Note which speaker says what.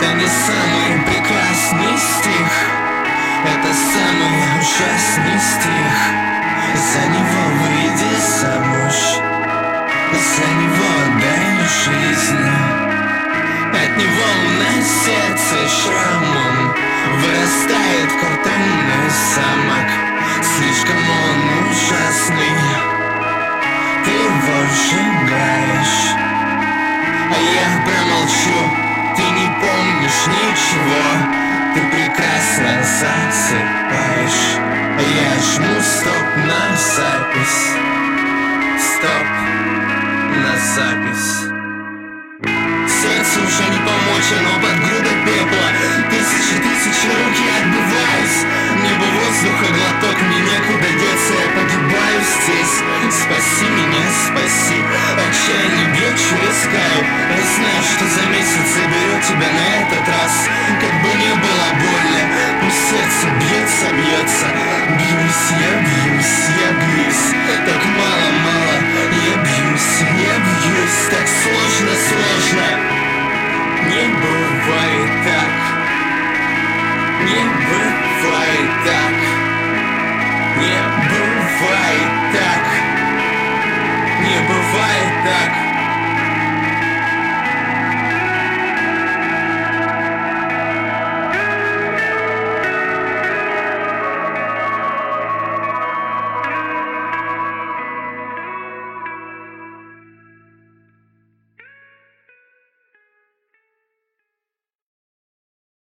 Speaker 1: Это не самый прекрасный стих, это самый ужасный стих. За него выйди замуж, за него отдай жизнь. От него на сердце шрамом вырастает картонный замок. Слишком он ужасный, ты его сжигаешь. А я промолчу, ты не помнишь ничего, ты прекрасно засыпаешь. Я жму стоп на запись, стоп на запись. Сердцу уже не помочь, оно под грудой пепла. Тысячи руки отбиваюсь. Небо воздуха глоток, мне некуда деться, я погибаю здесь. Спаси меня, спаси. Отчаяние бьет через край. Я знаю, что за месяц заберет тебя на этот раз. Как бы не было больно, пусть сердце бьется, бьется. Бьюсь, я